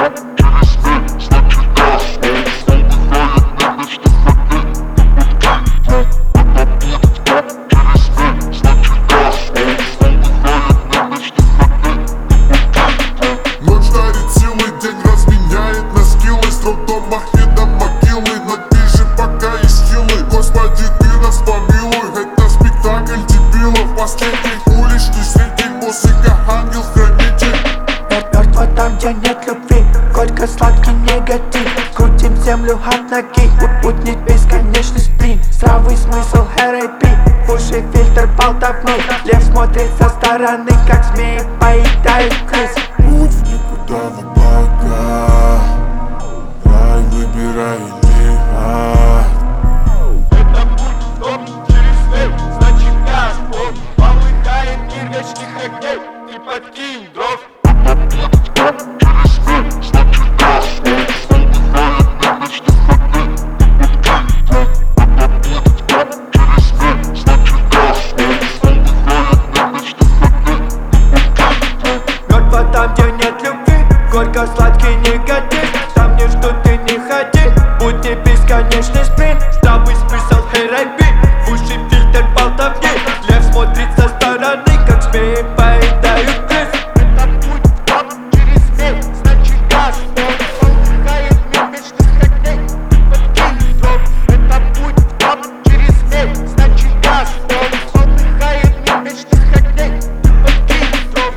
Ночь дарит силы, день разменяет на скиллы. С трудом махни до могилы, но ты же пока есть силы. Господи, ты нас помилуй, это спектакль дебилов. Последний уличный среди музыка, ангел-хранитель. Мертво там, где нет любви, горько-сладкий негатив. Крутим землю от ноги, путник бесконечный сплин. Здравый смысл R.I.P. В уши фильтр болтовни. Лев смотрит со стороны, как змеи поедают крыс. Путь в никуда, в облака, рай выбирай или ад. Это путь в дом через свет, значит газ. Он полыхает мир вечных огней, ты подкинь дров. Мертво там, где нет любви, горько-сладкий негатив. Там не ждут и не ходи, пути бесконечный спринт. Здравый смысл R.I.P. В уши фильтр болтовни. Лев смотрит со стороны, как змеи поедают крыс. Это путь в дом через свет, значит газ. Он полыхает мир вечных огней, ты подкинь дров. Это путь в дом через свет, значит газ. Он полыхает мир вечных огней, ты подкинь дров.